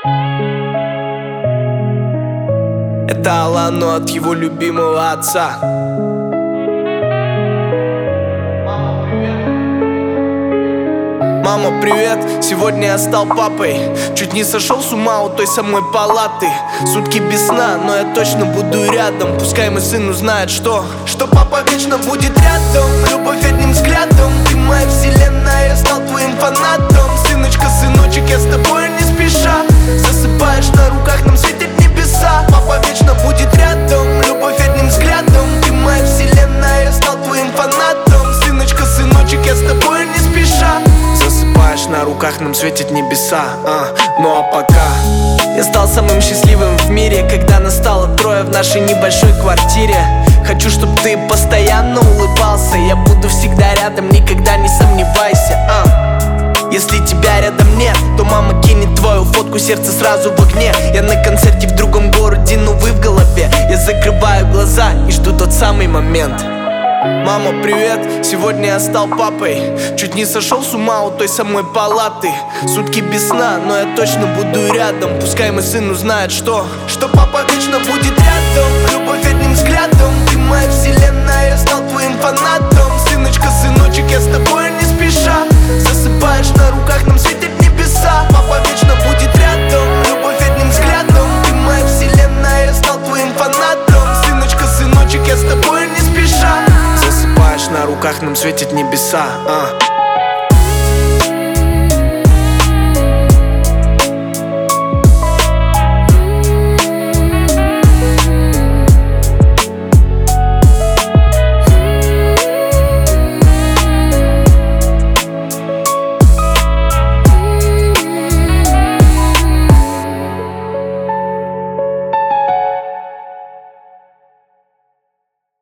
Это Алану от его любимого отца. Мама, привет, сегодня я стал папой. Чуть не сошел с ума у той самой палаты. Сутки без сна, но я точно буду рядом. Пускай мой сын узнает, что папа вечно будет рядом. Любовь одним взглядом, ты моя вселенная, я стал твоим фанатом. Сыночка, сыночек, я с тобой не спеша. Засыпаешь на руках, нам светят небеса. Папа вечно будет рядом, любовь одним взглядом. Ты моя вселенная, я стал твоим фанатом. Сыночка, сыночек, я с тобой не спеша. Засыпаешь на руках, нам светят небеса. Ну а пока я стал самым счастливым в мире, когда нас стало трое в нашей небольшой квартире. Хочу, чтобы ты постоянно улыбался. Я буду всегда рядом, никогда не сомневайся. Если тебя рядом нет, то мама кинет твою фотку, сердце сразу в огне. Я на концерте в другом городе, но вы в голове. Я закрываю глаза и жду тот самый момент. Мама, привет, сегодня я стал папой. Чуть не сошел с ума у той самой палаты. Сутки без сна, но я точно буду рядом. Пускай мой сын узнает, что папа вечно будет рядом. Любовь одним взглядом, ты моя вселенная, я стал твоим фанатом. Сыночка, сыночек, я с тобой не спеша. Засыпаешь на руках, нам светят небеса. Папа вечно будет рядом, любовь одним взглядом. Ты моя вселенная, я стал твоим фанатом. Сыночка, сыночек, я с тобой не спеша. Засыпаешь на руках, нам светят небеса.